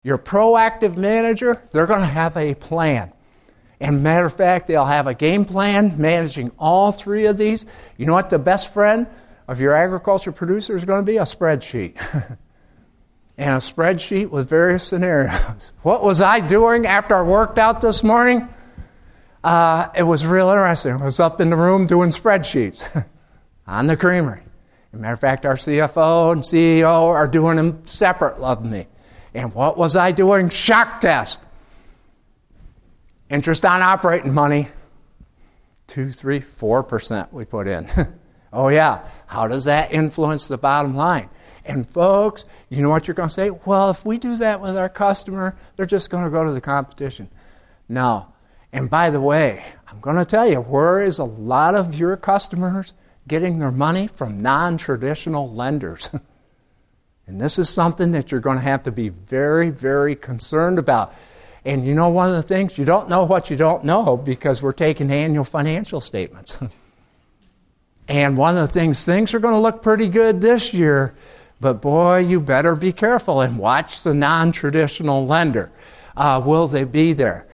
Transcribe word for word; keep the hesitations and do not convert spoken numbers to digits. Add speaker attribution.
Speaker 1: Your proactive manager, they're going to have a plan. And matter of fact, they'll have a game plan managing all three of these. You know what the best friend of your agriculture producer is going to be? A spreadsheet. And a spreadsheet with various scenarios. What was I doing after I worked out this morning? Uh, it was real interesting. I was up in the room doing spreadsheets on the creamery. As a matter of fact, our C F O and C E O are doing them separate of me. And what was I doing? Shock test. Interest on operating money, two, three, four percent we put in. Oh yeah, how does that influence the bottom line? And folks, you know what you're going to say? Well, if we do that with our customer, they're just going to go to the competition. No. And by the way, I'm going to tell you, where is a lot of your customers getting their money? From non-traditional lenders. And this is something that you're going to have to be very, very concerned about. And you know one of the things, you don't know what you don't know because we're taking annual financial statements. And one of the things, things are going to look pretty good this year, but boy, you better be careful and watch the non-traditional lender. Uh, will they be there?